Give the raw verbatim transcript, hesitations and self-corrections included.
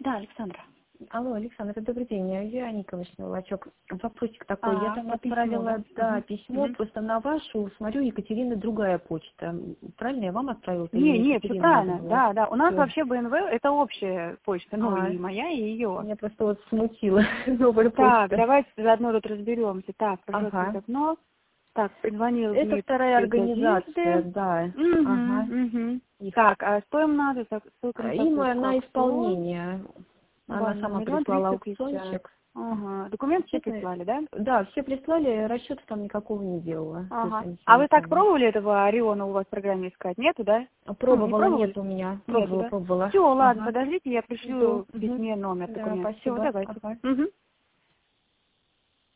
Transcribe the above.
Да, Александра. Алло, Александр, добрый день, я Вероника Волочок. Вопросик такой, А, я там письмо, отправила, да? да, Угу. письмо, Угу. просто на вашу, смотрю, Екатерина другая почта. Правильно я вам отправила или Не, мне нет, все Екатерина надо правильно, было? да, да. У нас Всё. вообще БНВ это общая почта, ну А, и моя, и ее. меня просто вот смутила новая Так, почта. давайте заодно тут разберемся. Так, пожалуйста, Ага. окно. Так, позвонил Это Дмитрий вторая из организация, Надежды. да. Ага. Угу, угу. Их. Так, а что им надо? Так, ссылка на Им покупку. на Аукцион. исполнение. Она Ванна, сама миллион прислала триста пятьдесят. аукциончик. Ага. Документ все Честно, прислали, да? да, все прислали, расчета там никакого не делала. То есть Ага. они А свои вы так сами. пробовали этого Ориона у вас в программе искать? Нету, да? Ну, не Пробовала, пробовали? нет у меня. Нету, Пробовала, да? пробовала. Все, ладно, Ага. подождите, я Жду. пришлю в Угу. письме номер Да, документа. Все, спасибо. давайте. Ага. Угу.